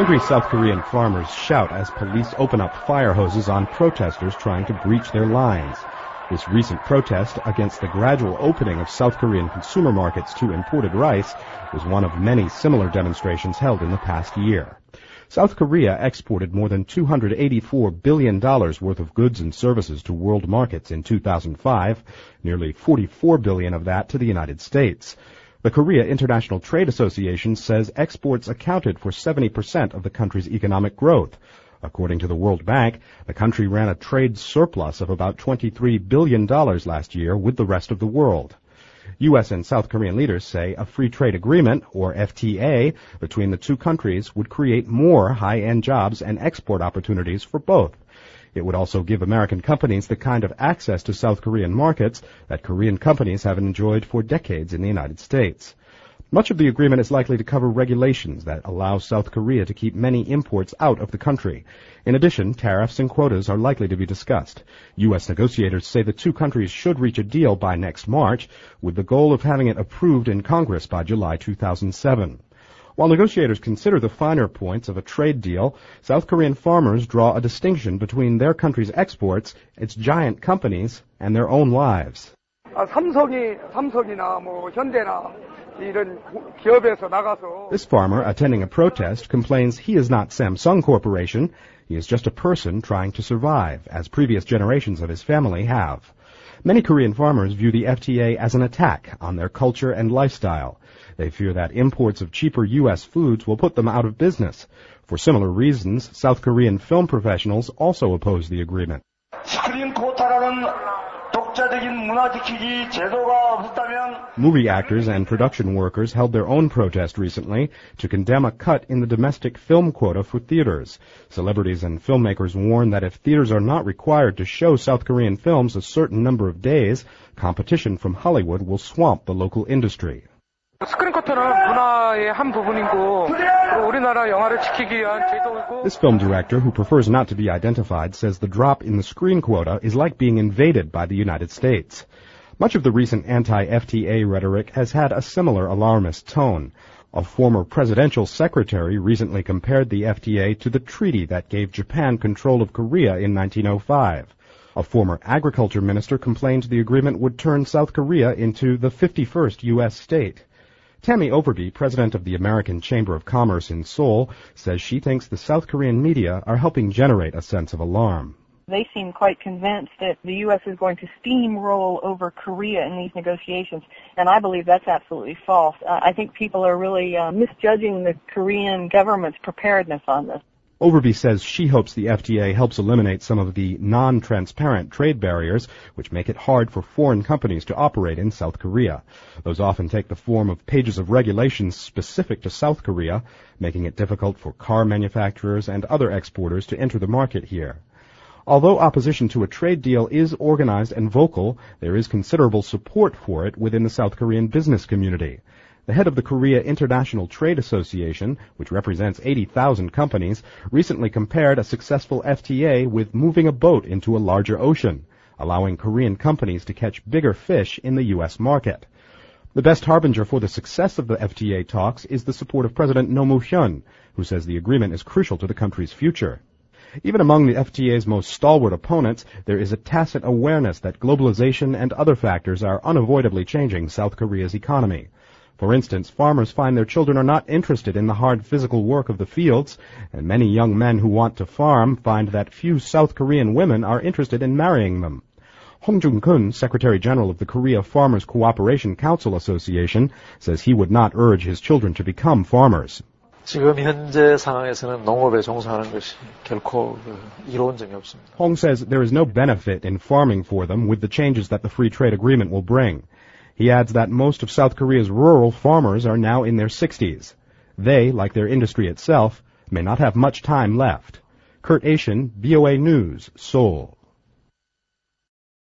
Angry South Korean farmers shout as police open up fire hoses on protesters trying to breach their lines. This recent protest against the gradual opening of South Korean consumer markets to imported rice was one of many similar demonstrations held in the past year. South Korea exported more than $284 billion worth of goods and services to world markets in 2005, nearly $44 billion of that to the United States. The Korea International Trade Association says exports accounted for 70% of the country's economic growth. According to the World Bank, the country ran a trade surplus of about $23 billion last year with the rest of the world. U.S. and South Korean leaders say a free trade agreement, or FTA, between the two countries would create more high-end jobs and export opportunities for both. It would also give American companies the kind of access to South Korean markets that Korean companies have enjoyed for decades in the United States. Much of the agreement is likely to cover regulations that allow South Korea to keep many imports out of the country. In addition, tariffs and quotas are likely to be discussed. U.S. negotiators say the two countries should reach a deal by next March, with the goal of having it approved in Congress by July 2007. While negotiators consider the finer points of a trade deal, South Korean farmers draw a distinction between their country's exports, its giant companies, and their own lives. This farmer attending a protest complains he is not Samsung Corporation. He is just a person trying to survive, as previous generations of his family have. Many Korean farmers view the FTA as an attack on their culture and lifestyle. They fear that imports of cheaper U.S. foods will put them out of business. For similar reasons, South Korean film professionals also oppose the agreement. Movie actors and production workers held their own protest recently to condemn a cut in the domestic film quota for theaters. Celebrities and filmmakers warn that if theaters are not required to show South Korean films a certain number of days, competition from Hollywood will swamp the local industry. This film director, who prefers not to be identified, says the drop in the screen quota is like being invaded by the United States. Much of the recent anti-FTA rhetoric has had a similar alarmist tone. A former presidential secretary recently compared the FTA to the treaty that gave Japan control of Korea in 1905. A former agriculture minister complained the agreement would turn South Korea into the 51st U.S. state. Tammy Overby, president of the American Chamber of Commerce in Seoul, says she thinks the South Korean media are helping generate a sense of alarm. They seem quite convinced that the U.S. is going to steamroll over Korea in these negotiations, and I believe that's absolutely false. I think people are really misjudging the Korean government's preparedness on this. Overby says she hopes the FTA helps eliminate some of the non-transparent trade barriers which make it hard for foreign companies to operate in South Korea. Those often take the form of pages of regulations specific to South Korea, making it difficult for car manufacturers and other exporters to enter the market here. Although opposition to a trade deal is organized and vocal, there is considerable support for it within the South Korean business community. The head of the Korea International Trade Association, which represents 80,000 companies, recently compared a successful FTA with moving a boat into a larger ocean, allowing Korean companies to catch bigger fish in the U.S. market. The best harbinger for the success of the FTA talks is the support of President Roh Moo-hyun, who says the agreement is crucial to the country's future. Even among the FTA's most stalwart opponents, there is a tacit awareness that globalization and other factors are unavoidably changing South Korea's economy. For instance, farmers find their children are not interested in the hard physical work of the fields, and many young men who want to farm find that few South Korean women are interested in marrying them. Hong Jung-kun, Secretary General of the Korea Farmers Cooperation Council Association, says he would not urge his children to become farmers. 지금 현재 상황에서는 농업에 종사하는 것이 결코 이로운 점이 없습니다. Hong says there is no benefit in farming for them with the changes that the free trade agreement will bring. He adds that most of South Korea's rural farmers are now in their 60s. They, like their industry itself, may not have much time left. Kurt Asian, VOA News, Seoul.